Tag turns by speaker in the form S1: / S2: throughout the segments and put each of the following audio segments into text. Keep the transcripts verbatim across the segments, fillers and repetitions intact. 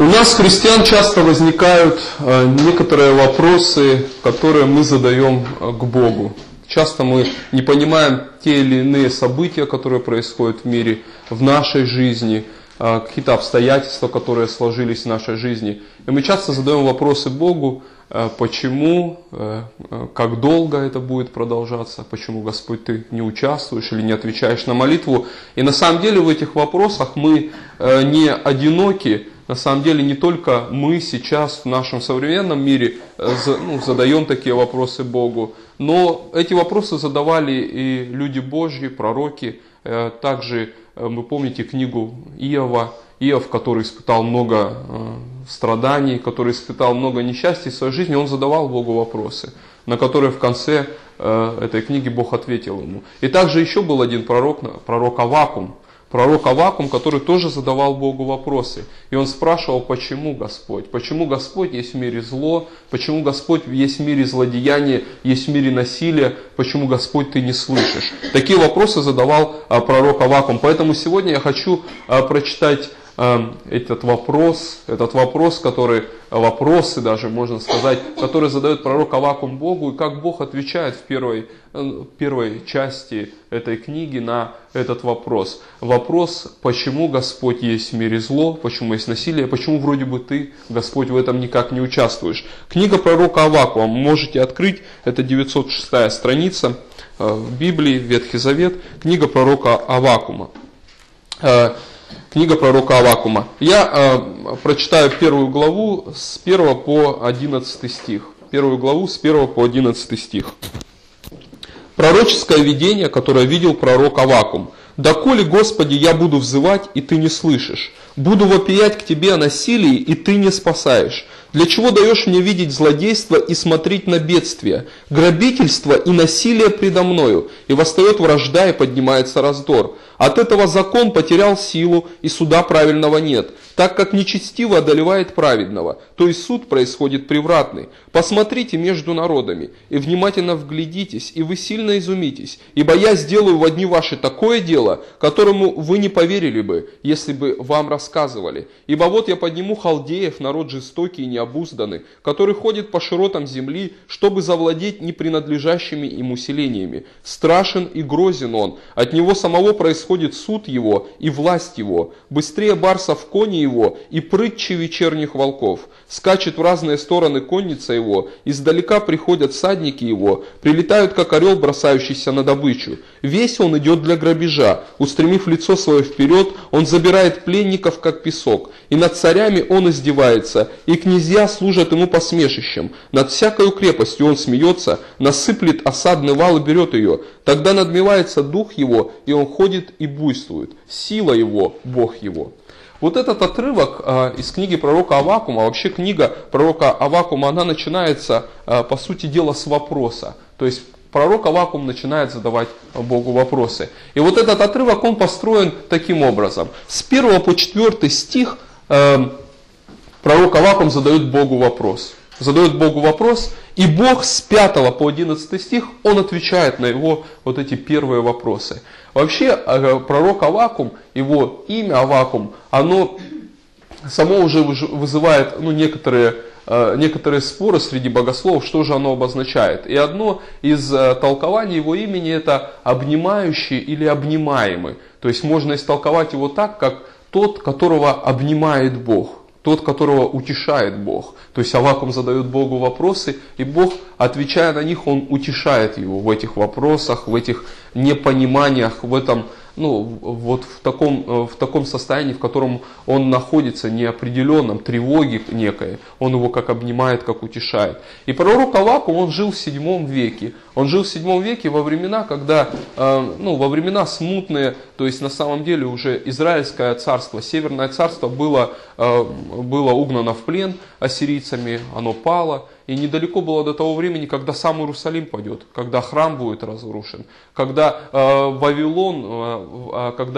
S1: У нас, христиан, часто возникают некоторые вопросы, которые мы задаем к Богу. Часто мы не понимаем те или иные события, которые происходят в мире, в нашей жизни, какие-то обстоятельства, которые сложились в нашей жизни. И мы часто задаем вопросы Богу, почему, как долго это будет продолжаться, почему, Господь, Ты не участвуешь или не отвечаешь на молитву. И на самом деле в этих вопросах мы не одиноки. На самом деле не только мы сейчас в нашем современном мире ну, задаем такие вопросы Богу, но эти вопросы задавали и люди Божьи, пророки. Также вы помните книгу Иова, Иов, который испытал много страданий, который испытал много несчастья в своей жизни, он задавал Богу вопросы, на которые в конце этой книги Бог ответил ему. И также еще был один пророк, пророк Аввакум, Пророк Аввакум, который тоже задавал Богу вопросы. И он спрашивал, почему Господь? Почему Господь есть в мире зло? Почему Господь есть в мире злодеяния, есть в мире насилия? Почему Господь Ты не слышишь? Такие вопросы задавал пророк Аввакум. Поэтому сегодня я хочу прочитать этот вопрос, этот вопрос, который, вопросы даже, можно сказать, которые задает пророк Аввакум Богу, и как Бог отвечает в первой, первой части этой книги на этот вопрос. Вопрос, почему Господь есть в мире зло, почему есть насилие, почему вроде бы Ты, Господь, в этом никак не участвуешь. Книга пророка Аввакума, можете открыть, это девятьсот шестая страница в Библии, Ветхий Завет, книга пророка Аввакума. Книга пророка Аввакума. Я э, прочитаю первую главу с первого по одиннадцатый стих. Первую главу с первого по одиннадцатый стих. Пророческое видение, которое видел пророк Аввакум. «Доколе, Господи, я буду взывать, и Ты не слышишь? Буду вопиять к Тебе о насилии, и Ты не спасаешь. Для чего даешь мне видеть злодейство и смотреть на бедствие, грабительство и насилие предо мною? И восстает вражда, и поднимается раздор. От этого закон потерял силу, и суда правильного нет, так как нечестиво одолевает праведного, то есть суд происходит превратный. Посмотрите между народами, и внимательно вглядитесь, и вы сильно изумитесь, ибо я сделаю во дни ваши такое дело, которому вы не поверили бы, если бы вам рассказывали. Ибо вот я подниму халдеев, народ жестокий и необузданный, который ходит по широтам земли, чтобы завладеть непринадлежащими ему селениями. Страшен и грозен он, от него самого происходит суд его и власть его, быстрее барсов кони его и прытче вечерних волков. Скачет в разные стороны конница его, издалека приходят всадники его, прилетают, как орел, бросающийся на добычу. Весь он идет для грабежа, устремив лицо свое вперед, он забирает пленников, как песок, и над царями он издевается, и князья служат ему посмешищем. Над всякою крепостью он смеется, насыплет осадный вал и берет ее. Тогда надмевается дух его, и он ходит и буйствует. Сила его, Бог его». Вот этот отрывок э, из книги пророка Аввакума, вообще книга пророка Аввакума, она начинается, э, по сути дела, с вопроса. То есть пророк Аввакум начинает задавать Богу вопросы. И вот этот отрывок, он построен таким образом. С первого по четвёртый стих э, пророк Аввакум задает Богу вопрос. Задает Богу вопрос, и Бог с пятого по одиннадцатый стих, он отвечает на его вот эти первые вопросы. Вообще, пророк Аввакум, его имя Аввакум, оно само уже вызывает ну, некоторые, некоторые споры среди богословов, что же оно обозначает. И одно из толкований его имени это обнимающий или обнимаемый. То есть можно истолковать его так, как тот, которого обнимает Бог. Тот, которого утешает Бог. То есть Аввакум задает Богу вопросы, и Бог, отвечая на них, он утешает его в этих вопросах, в этих непониманиях, в этом, ну, вот в таком, в таком состоянии, в котором он находится, неопределенном, тревоге некой. Он его как обнимает, как утешает. И пророк Аввакум, он жил в седьмом веке. Он жил в седьмом веке во времена, когда, ну, во времена смутные, то есть на самом деле уже Израильское царство, Северное царство было, было угнано в плен ассирийцами, оно пало. И недалеко было до того времени, когда сам Иерусалим падет, когда храм будет разрушен, когда э, Вавилон, э, когда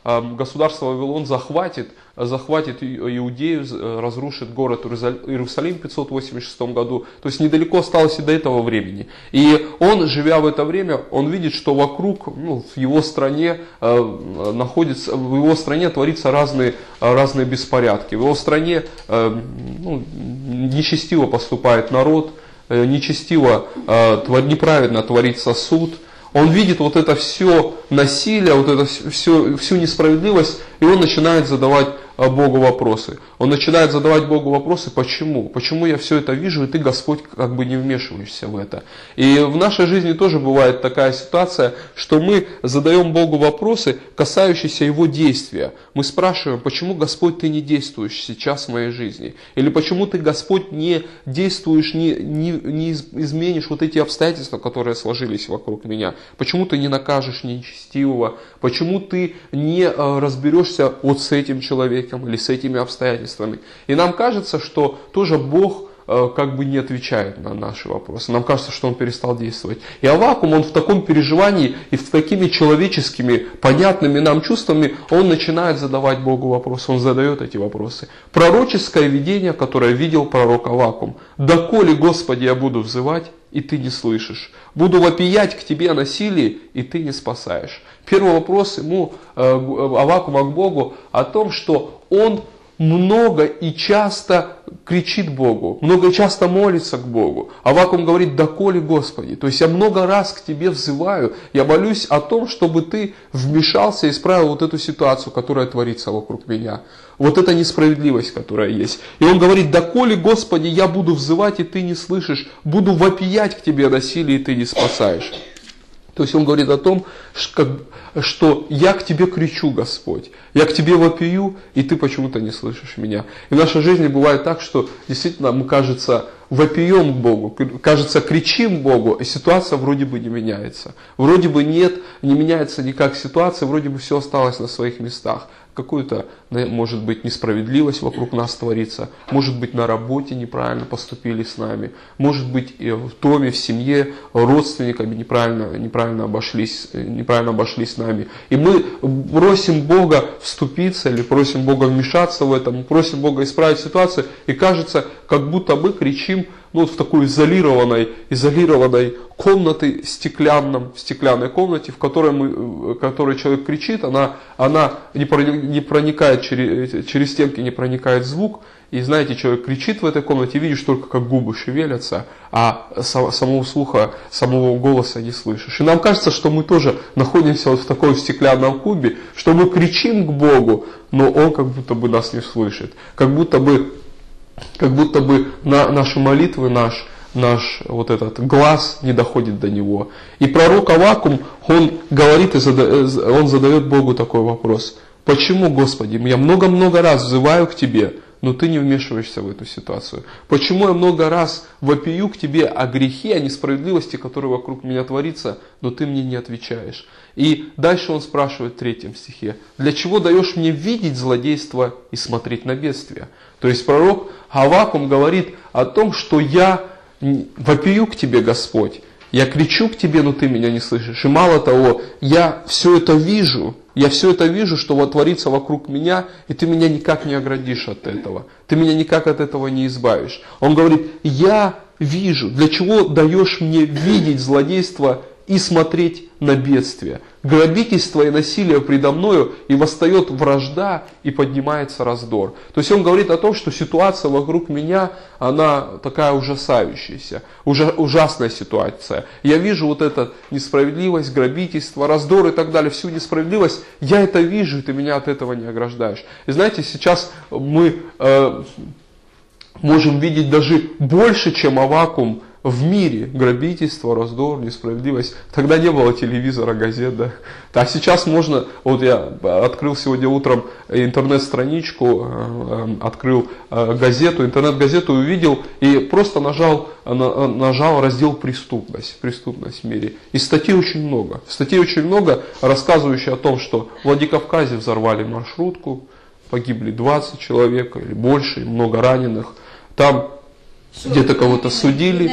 S1: государство Вавилон захватит, захватит Иудею, разрушит город Иерусалим в пятьсот восемьдесят шестом году. То есть недалеко осталось и до этого времени. И он, живя в это время, он видит, что вокруг, ну, в его стране находится, в его стране творится разные, разные беспорядки. В его стране ну, нечестиво поступает народ, нечестиво, неправильно творится суд. Он видит вот это все насилие, вот это все, всю несправедливость, и он начинает задавать Богу вопросы. Он начинает задавать Богу вопросы, почему? Почему я все это вижу, и ты, Господь, как бы не вмешиваешься в это? И в нашей жизни тоже бывает такая ситуация, что мы задаем Богу вопросы, касающиеся Его действия. Мы спрашиваем, почему, Господь, ты не действуешь сейчас в моей жизни? Или почему ты, Господь, не действуешь, не, не, не изменишь вот эти обстоятельства, которые сложились вокруг меня? Почему ты не накажешь нечестивого? Почему ты не разберешься вот с этим человеком или с этими обстоятельствами? И нам кажется, что тоже Бог как бы не отвечает на наши вопросы. Нам кажется, что Он перестал действовать. И Аввакум, он в таком переживании и с такими человеческими, понятными нам чувствами, он начинает задавать Богу вопросы. Он задает эти вопросы. Пророческое видение, которое видел пророк Аввакум. «Доколе, Господи, я буду взывать, и ты не слышишь. Буду вопиять к тебе о насилии, и ты не спасаешь». Первый вопрос ему, Аввакума, к Богу о том, что он много и часто кричит Богу, много и часто молится к Богу. Аввакум говорит: «Доколе, Господи». То есть я много раз к Тебе взываю, я молюсь о том, чтобы Ты вмешался и исправил вот эту ситуацию, которая творится вокруг меня. Вот эта несправедливость, которая есть. И он говорит: «Доколе, Господи, я буду взывать, и Ты не слышишь, буду вопиять к Тебе о насилии, и Ты не спасаешь». То есть он говорит о том, что я к Тебе кричу, Господь, я к Тебе вопию, и Ты почему-то не слышишь меня. И в нашей жизни бывает так, что действительно мы, кажется, вопием к Богу, кажется, кричим к Богу, и ситуация вроде бы не меняется. Вроде бы нет, не меняется никак ситуация, вроде бы все осталось на своих местах. Какую-то, может быть, несправедливость вокруг нас творится, может быть, на работе неправильно поступили с нами, может быть, и в доме, в семье, родственниками неправильно, неправильно, обошлись, неправильно обошлись с нами. И мы просим Бога вступиться или просим Бога вмешаться в это, мы просим Бога исправить ситуацию, и кажется, как будто мы кричим, ну, вот в такой изолированной, изолированной комнате, стеклянном, в стеклянной комнате, в которой, мы, в которой человек кричит, она, она не проникает через, через стенки, не проникает звук. И знаете, человек кричит в этой комнате, видишь только, как губы шевелятся, а самого слуха, самого голоса не слышишь. И нам кажется, что мы тоже находимся вот в такой стеклянном кубе, что мы кричим к Богу, но Он как будто бы нас не слышит. Как будто бы Как будто бы на наши молитвы, наш, наш вот этот глаз не доходит до него. И пророк Аввакум, он говорит, и задает, он задает Богу такой вопрос: «Почему, Господи, я много-много раз взываю к Тебе, но Ты не вмешиваешься в эту ситуацию? Почему я много раз вопию к Тебе о грехе, о несправедливости, которая вокруг меня творится, но Ты мне не отвечаешь?» И дальше он спрашивает в третьем стихе: «Для чего даешь мне видеть злодейство и смотреть на бедствие?» То есть пророк Аввакум говорит о том, что я вопию к Тебе, Господь, я кричу к Тебе, но Ты меня не слышишь. И мало того, я все это вижу, я все это вижу, что вот творится вокруг меня, и Ты меня никак не оградишь от этого. Ты меня никак от этого не избавишь. Он говорит: я вижу. Для чего даешь мне видеть злодейство и смотреть на бедствие? Грабительство и насилие предо мною, и восстает вражда, и поднимается раздор. То есть он говорит о том, что ситуация вокруг меня, она такая ужасающаяся, ужа, ужасная ситуация. Я вижу вот эту несправедливость, грабительство, раздор и так далее, всю несправедливость, я это вижу, и Ты меня от этого не ограждаешь. И знаете, сейчас мы э, можем видеть даже больше, чем Аввакум, в мире грабительство, раздор, несправедливость. Тогда не было телевизора, газет, да. А сейчас можно, вот я открыл сегодня утром интернет-страничку, открыл газету, интернет-газету увидел и просто нажал, нажал раздел «Преступность», «Преступность в мире». И статей очень много. Статей очень много, рассказывающих о том, что в Владикавказе взорвали маршрутку, погибли двадцать человек или больше, много раненых. Там где-то кого-то судили,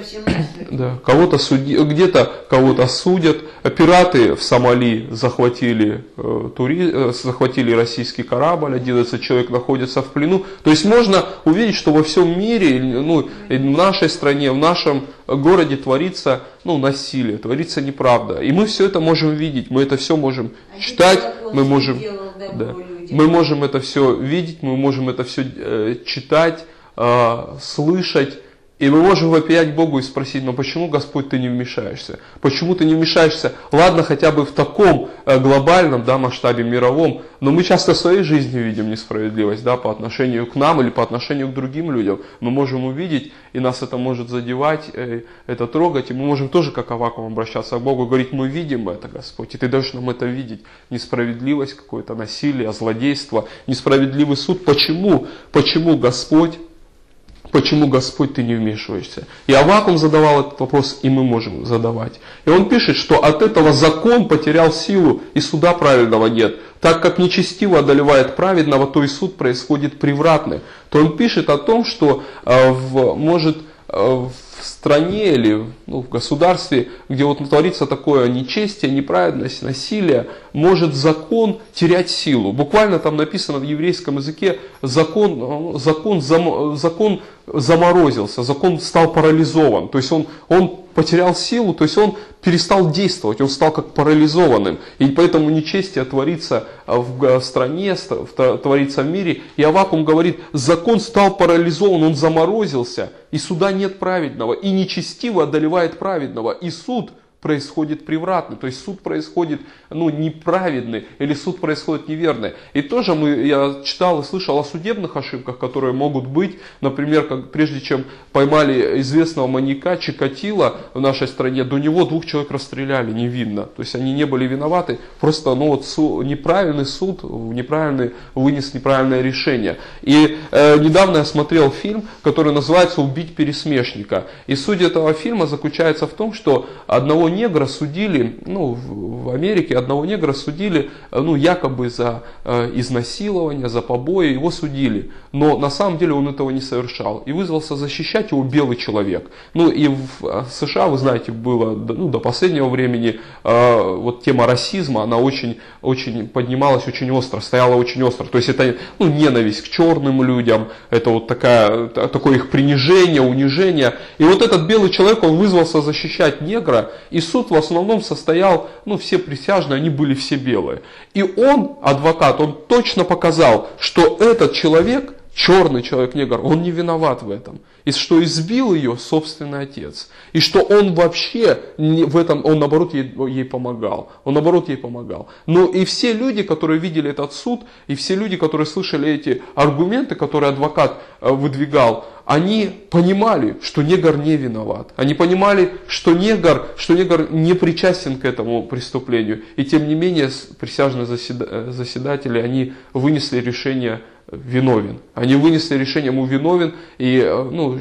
S1: да, кого-то суди, где-то кого-то судят. Пираты в Сомали захватили, э, тури, э, захватили российский корабль, одиннадцать человек находятся в плену. То есть можно увидеть, что во всем мире, ну, в нашей стране, в нашем городе творится, ну, насилие, творится неправда. И мы все это можем видеть, мы это все можем а читать, мы можем, да, мы можем это все видеть, мы можем это все э, читать, э, слышать. И мы можем вопиять Богу и спросить: но почему, Господь, ты не вмешаешься? Почему ты не вмешаешься? Ладно, хотя бы в таком глобальном, да, масштабе мировом, но мы часто в своей жизни видим несправедливость, да, по отношению к нам или по отношению к другим людям. Мы можем увидеть, и нас это может задевать, это трогать, и мы можем тоже, как Аввакум, обращаться к Богу и говорить: мы видим это, Господь, и ты даешь нам это видеть. Несправедливость, какое-то насилие, злодейство, несправедливый суд. Почему? Почему, Господь? Почему, Господь, ты не вмешиваешься? И Аввакум задавал этот вопрос, и мы можем задавать. И он пишет, что от этого закон потерял силу, и суда праведного нет. Так как нечестиво одолевает праведного, то и суд происходит превратный. То он пишет о том, что э, в, может э, в стране или, ну, в государстве, где вот творится такое нечестие, неправедность, насилие, может закон терять силу. Буквально там написано в еврейском языке: закон, закон, зам, закон заморозился, закон стал парализован. То есть он, он потерял силу, то есть он перестал действовать, он стал как парализованным. И поэтому нечестие творится в стране, творится в мире. И Аввакум говорит: закон стал парализован, он заморозился, и суда нет праведного, и нечестиво одолевает праведного, и суд происходит превратный, то есть суд происходит, ну, неправедный, или суд происходит неверный. И тоже мы, я читал и слышал о судебных ошибках, которые могут быть, например, как прежде чем поймали известного маньяка Чикатило в нашей стране, до него двух человек расстреляли невинно, то есть они не были виноваты, просто, ну, вот, суд, неправильный суд, неправильный, вынес неправильное решение. И э, недавно я смотрел фильм, который называется «Убить пересмешника», и суть этого фильма заключается в том, что одного негра судили, ну, в Америке одного негра судили, ну, якобы за э, изнасилование, за побои, его судили. Но на самом деле он этого не совершал. И вызвался защищать его белый человек. Ну, и в США, вы знаете, было, ну, до последнего времени э, вот тема расизма, она очень, очень поднималась очень остро, стояла очень остро. То есть это, ну, ненависть к черным людям, это вот такая, такое их принижение, унижение. И вот этот белый человек, он вызвался защищать негра, и суд в основном состоял, ну, все присяжные, они были все белые. И он, адвокат, он точно показал, что этот человек, черный человек-негр, он не виноват в этом. И что избил ее собственный отец. И что он вообще не, в этом, он наоборот ей, ей помогал. Он наоборот ей помогал. Но и все люди, которые видели этот суд, и все люди, которые слышали эти аргументы, которые адвокат выдвигал, они понимали, что негр не виноват. Они понимали, что негр, что негр не причастен к этому преступлению. И тем не менее, присяжные заседатели, они вынесли решение: виновен. Они вынесли решение: ему виновен, и, ну,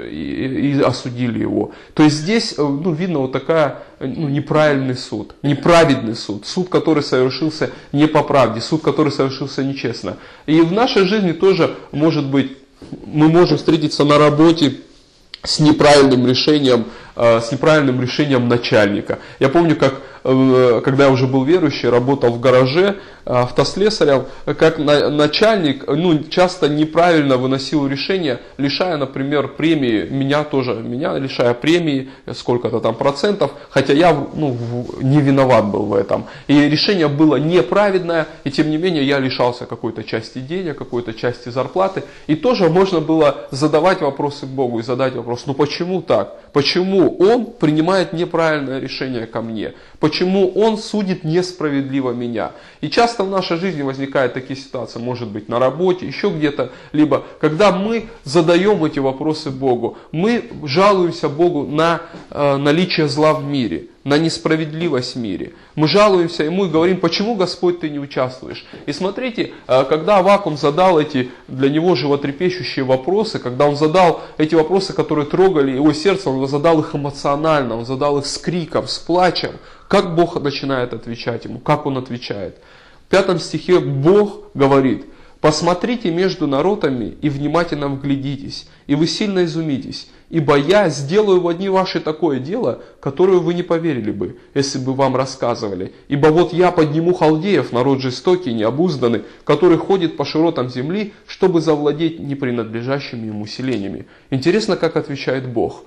S1: и, и осудили его. То есть здесь, ну, видно вот такая, ну, неправильный суд, неправедный суд, суд, который совершился не по правде, суд, который совершился нечестно. И в нашей жизни тоже, может быть, мы можем встретиться на работе с неправильным решением, с неправильным решением начальника. Я помню, как, когда я уже был верующий, работал в гараже автослесарем, как начальник, ну, часто неправильно выносил решения, лишая, например, премии, меня тоже, меня лишая премии, сколько-то там процентов, хотя я, ну, не виноват был в этом. И решение было неправедное, и тем не менее я лишался какой-то части денег, какой-то части зарплаты. И тоже можно было задавать вопросы к Богу и задать вопрос: ну почему так? Почему Он принимает неправильное решение ко мне? Почему Он судит несправедливо меня? И часто в нашей жизни возникают такие ситуации, может быть, на работе, еще где-то, либо когда мы задаем эти вопросы Богу, мы жалуемся Богу на э, наличие зла в мире, на несправедливость в мире. Мы жалуемся Ему и говорим: почему, Господь, ты не участвуешь? И смотрите, когда Аввакум задал эти для него животрепещущие вопросы, когда он задал эти вопросы, которые трогали его сердце, он задал их эмоционально, он задал их с криком, с плачем. Как Бог начинает отвечать ему? Как он отвечает? В пятом стихе Бог говорит: Посмотрите между народами и внимательно вглядитесь, и вы сильно изумитесь. Ибо я сделаю в одни ваши такое дело, которое вы не поверили бы, если бы вам рассказывали. Ибо вот я подниму халдеев, народ жестокий, необузданный, который ходит по широтам земли, чтобы завладеть непринадлежащими ему селениями. Интересно, как отвечает Бог.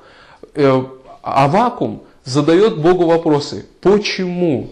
S1: Аввакум задает Богу вопросы. Почему?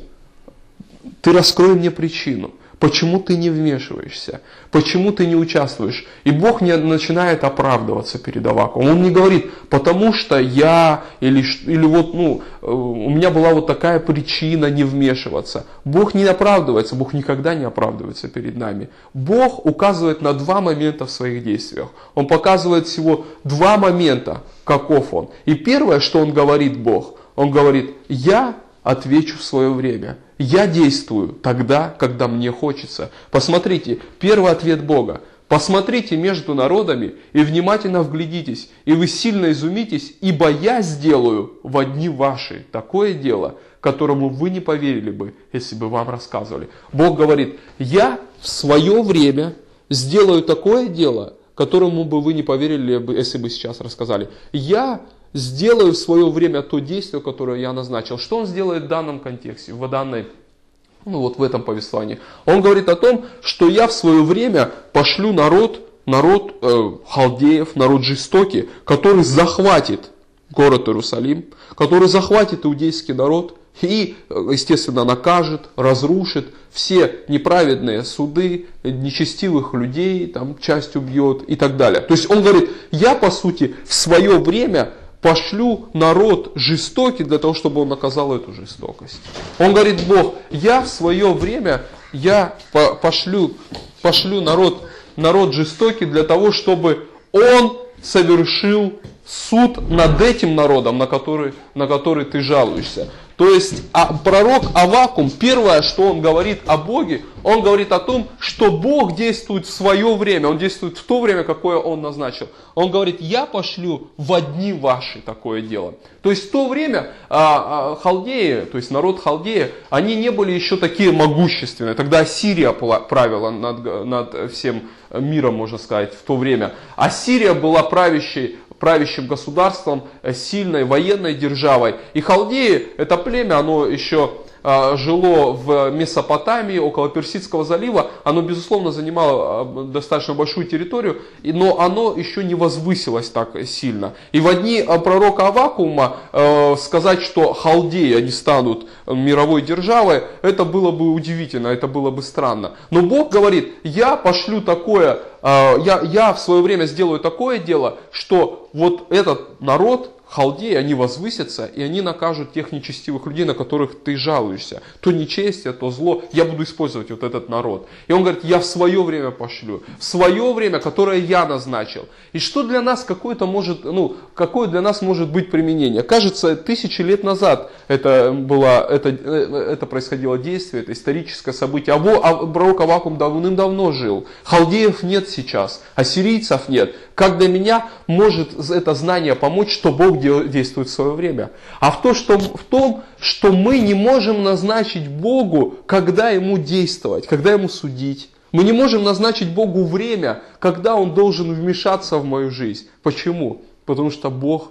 S1: Ты раскрой мне причину. Почему ты не вмешиваешься? Почему ты не участвуешь? И Бог не начинает оправдываться перед Аввакумом. Он не говорит, потому что я, или, или вот, ну, у меня была вот такая причина не вмешиваться. Бог не оправдывается, Бог никогда не оправдывается перед нами. Бог указывает на два момента в своих действиях. Он показывает всего два момента, каков Он. И первое, что Он говорит, Бог, Он говорит, я отвечу в свое время. Я действую тогда, когда мне хочется. Посмотрите, первый ответ Бога. Посмотрите между народами и внимательно вглядитесь, и вы сильно изумитесь, ибо я сделаю в одни ваши такое дело, которому вы не поверили бы, если бы вам рассказывали. Бог говорит, я в свое время сделаю такое дело, которому бы вы не поверили, если бы сейчас рассказали. Я сделаю в свое время то действие, которое я назначил. Что Он сделает в данном контексте, в данной, ну вот в этом повествовании? Он говорит о том, что я в свое время пошлю народ, народ э, халдеев, народ жестокий, который захватит город Иерусалим, который захватит иудейский народ и, естественно, накажет, разрушит все неправедные суды, нечестивых людей, там часть убьет и так далее. То есть он говорит, я по сути в свое время пошлю народ жестокий для того, чтобы он наказал эту жестокость. Он говорит, Бог, я в свое время я пошлю, пошлю народ, народ жестокий для того, чтобы он совершил суд над этим народом, на который, на который ты жалуешься. То есть а пророк Аввакум, первое, что он говорит о Боге, он говорит о том, что Бог действует в свое время, Он действует в то время, какое Он назначил. Он говорит, я пошлю в одни ваши такое дело. То есть в то время а, а, халдеи, то есть народ халдея, они не были еще такие могущественные. Тогда Ассирия правила над, над всем миром, можно сказать, в то время. Ассирия была правящей, правящим государством, сильной военной державой. И халдеи, это племя, оно еще э, жило в Месопотамии, около Персидского залива. Оно, безусловно, занимало э, достаточно большую территорию, но оно еще не возвысилось так сильно. И в дни пророка Аввакума э, сказать, что халдеи, они станут мировой державой, это было бы удивительно, это было бы странно. Но Бог говорит, я пошлю такое, э, я, я в свое время сделаю такое дело, что вот этот народ, халдеи, они возвысятся, и они накажут тех нечестивых людей, на которых ты жалуешься. То нечестие, то зло. Я буду использовать вот этот народ. И он говорит, я в свое время пошлю. В свое время, которое я назначил. И что для нас какое-то может, ну, какое для нас может быть применение? Кажется, тысячи лет назад это было, это, это происходило действие, это историческое событие. А, а пророк Аввакум давным-давно жил. Халдеев нет сейчас, ассирийцев нет. Как для меня может это знание помочь, что Бог действует в свое время? А в, то, что, в том, что мы не можем назначить Богу, когда Ему действовать, когда Ему судить. Мы не можем назначить Богу время, когда Он должен вмешаться в мою жизнь. Почему? Потому что Бог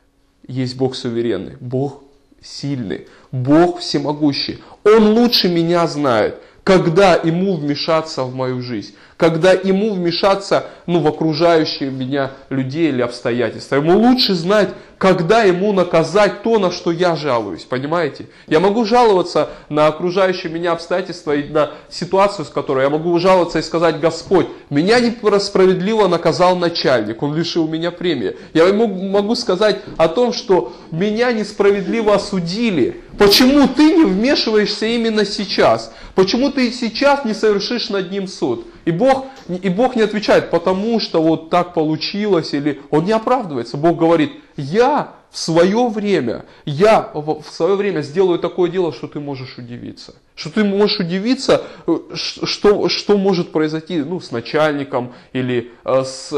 S1: есть Бог суверенный, Бог сильный, Бог всемогущий. Он лучше меня знает, когда Ему вмешаться в мою жизнь, когда Ему вмешаться, ну, в окружающие меня людей или обстоятельства. Ему лучше знать, когда Ему наказать то, на что я жалуюсь, понимаете? Я могу жаловаться на окружающие меня обстоятельства и на ситуацию, с которой я могу жаловаться и сказать, Господь, меня несправедливо наказал начальник, он лишил меня премии. Я могу сказать о том, что меня несправедливо осудили. Почему ты не вмешиваешься именно сейчас? Почему ты сейчас не совершишь над ним суд? И Бог, и Бог не отвечает, потому что вот так получилось, или Он не оправдывается. Бог говорит, я в свое время, я в свое время сделаю такое дело, что ты можешь удивиться. Что ты можешь удивиться, что, что может произойти, ну, с начальником или с...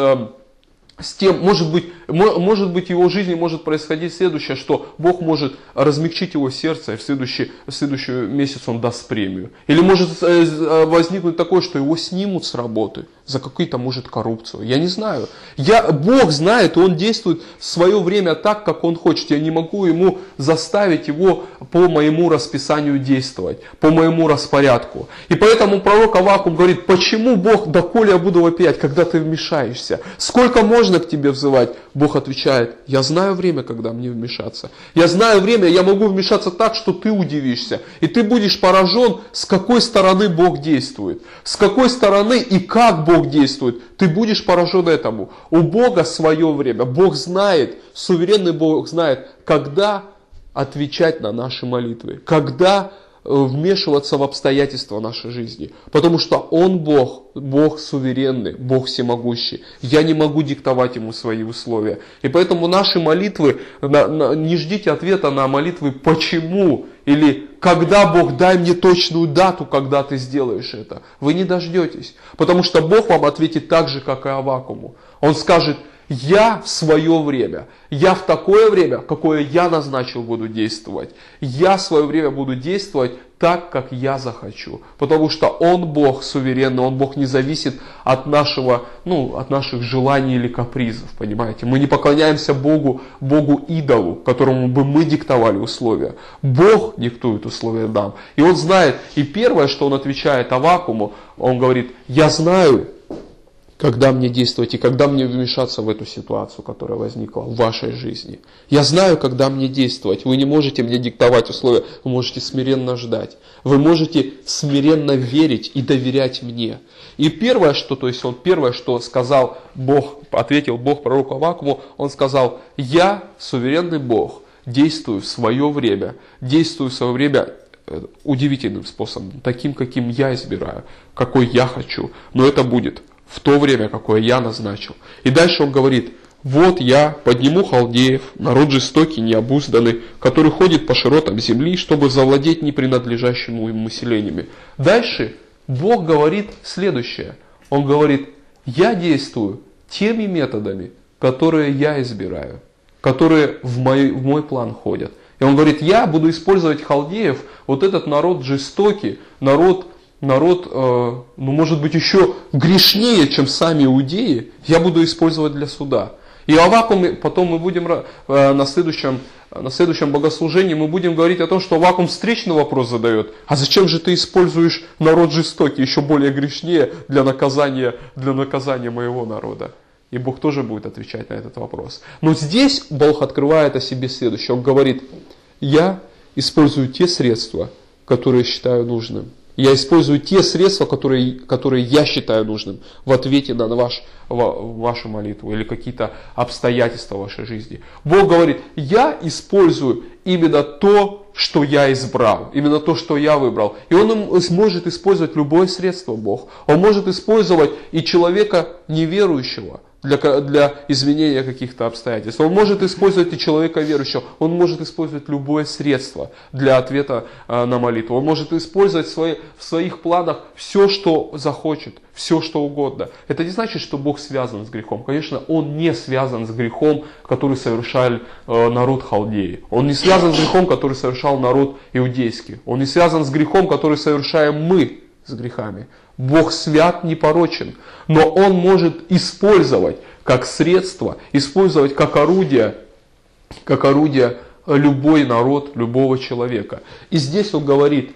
S1: С тем, может быть, может быть, в его жизни может происходить следующее, что Бог может размягчить его сердце, и в следующий, в следующий месяц он даст премию. Или может возникнуть такое, что его снимут с работы за какую-то, может, коррупцию. Я не знаю. Я, Бог знает, и Он действует в свое время так, как Он хочет. Я не могу Ему заставить Его по моему расписанию действовать, по моему распорядку. И поэтому пророк Аввакум говорит, почему Бог, доколе я буду вопиять, когда ты вмешаешься? Сколько можно к тебе взывать? Бог отвечает, я знаю время, когда мне вмешаться. Я знаю время, я могу вмешаться так, что ты удивишься. И ты будешь поражен, с какой стороны Бог действует. С какой стороны и как Бог действует. Ты будешь поражен этому. У Бога свое время. Бог знает, суверенный Бог знает, когда отвечать на наши молитвы. Когда вмешиваться в обстоятельства нашей жизни. Потому что Он Бог, Бог суверенный, Бог всемогущий. Я не могу диктовать Ему свои условия. И поэтому наши молитвы, на, на, не ждите ответа на молитвы «почему?» или «когда, Бог, дай мне точную дату, когда ты сделаешь это». Вы не дождетесь. Потому что Бог вам ответит так же, как и Аввакуму. Он скажет, я в свое время, я в такое время, какое я назначил, буду действовать. Я в свое время буду действовать так, как я захочу. Потому что Он Бог суверенный, Он Бог не зависит от нашего, ну, от наших желаний или капризов, понимаете. Мы не поклоняемся Богу, Богу идолу, которому бы мы диктовали условия. Бог диктует условия нам. И Он знает, и первое, что Он отвечает Аввакуму, Он говорит, я знаю, когда мне действовать и когда мне вмешаться в эту ситуацию, которая возникла в вашей жизни. Я знаю, когда мне действовать. Вы не можете мне диктовать условия, вы можете смиренно ждать. Вы можете смиренно верить и доверять мне. И первое, что, то есть он первое, что сказал Бог, ответил Бог пророку Аввакуму, он сказал, я суверенный Бог, действую в свое время, действую в свое время удивительным способом, таким, каким я избираю, какой я хочу, но это будет в то время, какое я назначил. И дальше он говорит, вот я подниму халдеев, народ жестокий, необузданный, который ходит по широтам земли, чтобы завладеть непринадлежащими ему селениями. Дальше Бог говорит следующее. Он говорит, я действую теми методами, которые я избираю, которые в мой, в мой план ходят. И он говорит, я буду использовать халдеев, вот этот народ жестокий, народ народ, э, ну, может быть, еще грешнее, чем сами иудеи, я буду использовать для суда. И Аввакум, потом мы будем э, на, следующем, на следующем богослужении мы будем говорить о том, что Аввакум встречный вопрос задает. А зачем же ты используешь народ жестокий, еще более грешнее для наказания, для наказания моего народа? И Бог тоже будет отвечать на этот вопрос. Но здесь Бог открывает о себе следующее. Он говорит, я использую те средства, которые считаю нужным. Я использую те средства, которые, которые я считаю нужным в ответе на ваш, вашу молитву или какие-то обстоятельства в вашей жизни. Бог говорит, я использую именно то, что я избрал, именно то, что я выбрал. И Он может использовать любое средство, Бог. Он может использовать и человека неверующего, Для, для изменения каких-то обстоятельств. Он может использовать и человека верующего, он может использовать любое средство для ответа э, на молитву. Он может использовать в, свои, в своих планах все, что захочет, все, что угодно. Это не значит, что Бог связан с грехом. Конечно, Он не связан с грехом, который совершал э, народ халдеи. Он не связан с грехом, который совершал народ иудейский. Он не связан с грехом, который совершаем мы с грехами. Бог свят, непорочен, но Он может использовать как средство, использовать как орудие, как орудие любой народ, любого человека. И здесь Он говорит,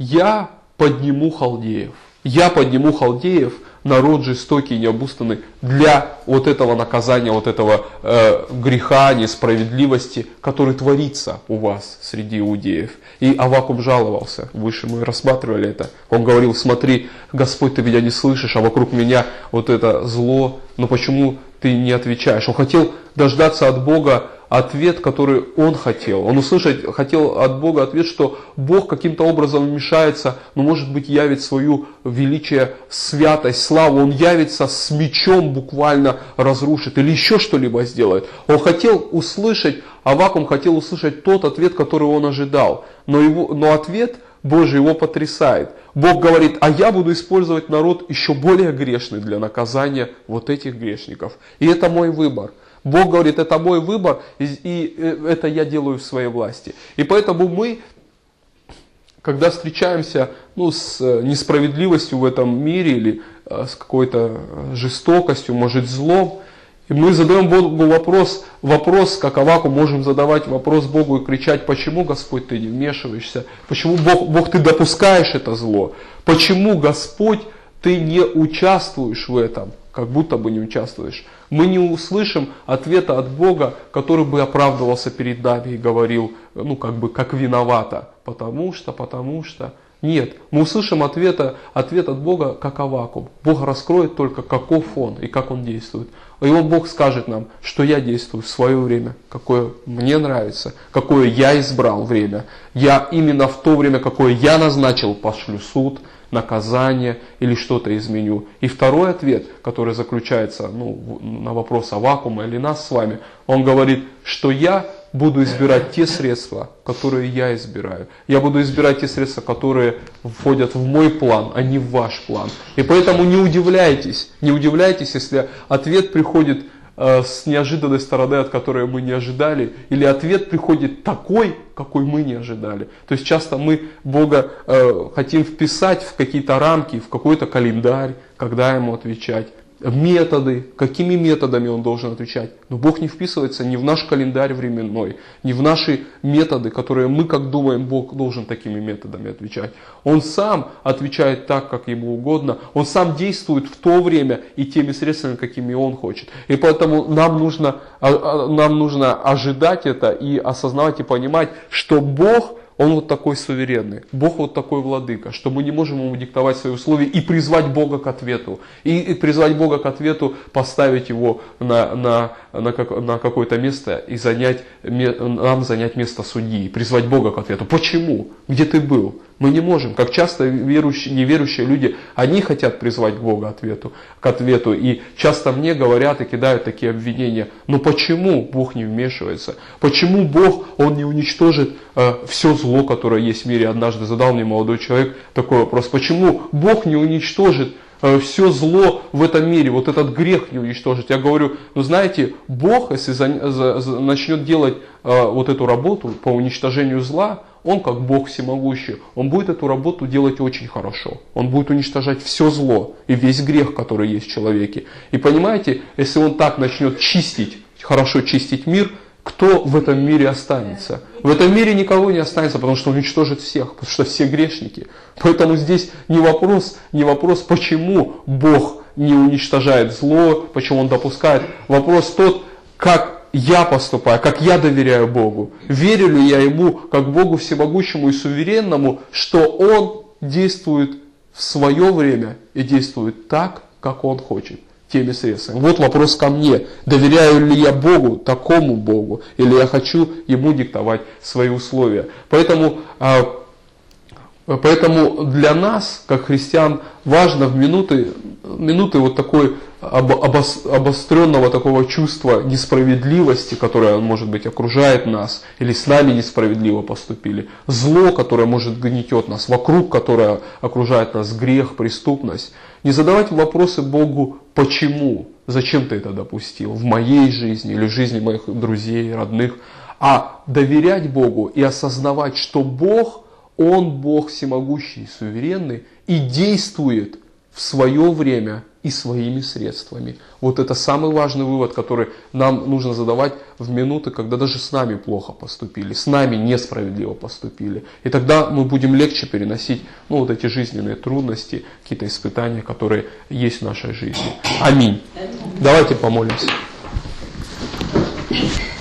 S1: я подниму халдеев, я подниму халдеев, народ жестокий и необузданный, для вот этого наказания, вот этого э, греха, несправедливости, который творится у вас среди иудеев. И Аввакум жаловался, выше мы рассматривали это. Он говорил, смотри, Господь, ты меня не слышишь, а вокруг меня вот это зло, но почему ты не отвечаешь? Он хотел дождаться от Бога ответ, который он хотел. Он услышать хотел от Бога ответ, что Бог каким-то образом вмешается, но, может быть, явит свою величие, святость, славу. Он явится с мечом, буквально разрушит или еще что-либо сделает. Он хотел услышать, Аввакум хотел услышать тот ответ, который он ожидал. Но, его, но ответ Божий его потрясает. Бог говорит, а я буду использовать народ еще более грешный для наказания вот этих грешников. И это мой выбор. Бог говорит, это мой выбор, и это я делаю в своей власти. И поэтому мы, когда встречаемся ну, с несправедливостью в этом мире или с какой-то жестокостью, может злом, и мы задаем Богу вопрос, вопрос, как Аввакум, можем задавать вопрос Богу и кричать, почему, Господь, ты не вмешиваешься, почему, Бог, Бог, ты допускаешь это зло, почему, Господь, ты не участвуешь в этом, как будто бы не участвуешь. Мы не услышим ответа от Бога, который бы оправдывался перед нами и говорил, ну как бы, как виновата, потому что, потому что. Нет, мы услышим ответа, ответ от Бога, как Аввакум. Бог раскроет только, каков Он и как Он действует. И он, Бог скажет нам, что я действую в свое время, какое мне нравится, какое я избрал время. Я именно в то время, какое я назначил, пошлю суд, наказание или что-то изменю. И второй ответ, который заключается ну, на вопрос Аввакума или нас с вами, он говорит, что я буду избирать те средства, которые я избираю. Я буду избирать те средства, которые входят в мой план, а не в ваш план. И поэтому не удивляйтесь, не удивляйтесь, если ответ приходит э, с неожиданной стороны, от которой мы не ожидали, или ответ приходит такой, какой мы не ожидали. То есть часто мы Бога э, хотим вписать в какие-то рамки, в какой-то календарь, когда Ему отвечать. Методы, какими методами Он должен отвечать. Но Бог не вписывается ни в наш календарь временной, ни в наши методы, которые мы, как думаем, Бог должен такими методами отвечать. Он сам отвечает так, как Ему угодно. Он сам действует в то время и теми средствами, какими Он хочет. И поэтому нам нужно, нам нужно ожидать это и осознавать и понимать, что Бог, Он вот такой суверенный, Бог вот такой владыка, что мы не можем Ему диктовать свои условия и призвать Бога к ответу. И, и призвать Бога к ответу, поставить Его на, на, на, как, на какое-то место и занять, нам занять место судьи. Призвать Бога к ответу. Почему? Где ты был? Мы не можем. Как часто верующие, неверующие люди, они хотят призвать Бога ответу, к ответу. И часто мне говорят и кидают такие обвинения. Но почему Бог не вмешивается? Почему Бог, Он не уничтожит э, все зло, которое есть в мире? Однажды задал мне молодой человек такой вопрос. Почему Бог не уничтожит э, все зло в этом мире? Вот этот грех не уничтожит. Я говорю, ну знаете, Бог, если за, за, за, начнет делать э, вот эту работу по уничтожению зла, Он, как Бог всемогущий, Он будет эту работу делать очень хорошо. Он будет уничтожать все зло и весь грех, который есть в человеке. И понимаете, если Он так начнет чистить, хорошо чистить мир, кто в этом мире останется? В этом мире никого не останется, потому что Он уничтожит всех, потому что все грешники. Поэтому здесь не вопрос, не вопрос, почему Бог не уничтожает зло, почему Он допускает. Вопрос тот, как я поступаю, как я доверяю Богу. Верю ли я Ему, как Богу всемогущему и суверенному, что Он действует в свое время и действует так, как Он хочет, теми средствами. Вот вопрос ко мне. Доверяю ли я Богу, такому Богу, или я хочу Ему диктовать свои условия. Поэтому, поэтому для нас, как христиан, важно в минуты, минуты вот такой обостренного такого чувства несправедливости, которое, может быть, окружает нас, или с нами несправедливо поступили, зло, которое, может, гнетет нас, вокруг, которое окружает нас, грех, преступность, не задавать вопросы Богу, почему, зачем ты это допустил в моей жизни или в жизни моих друзей, родных, а доверять Богу и осознавать, что Бог, Он Бог всемогущий и суверенный и действует в свое время и своими средствами. Вот это самый важный вывод, который нам нужно задавать в минуты, когда даже с нами плохо поступили, с нами несправедливо поступили. И тогда мы будем легче переносить ну, вот эти жизненные трудности, какие-то испытания, которые есть в нашей жизни. Аминь. Давайте помолимся.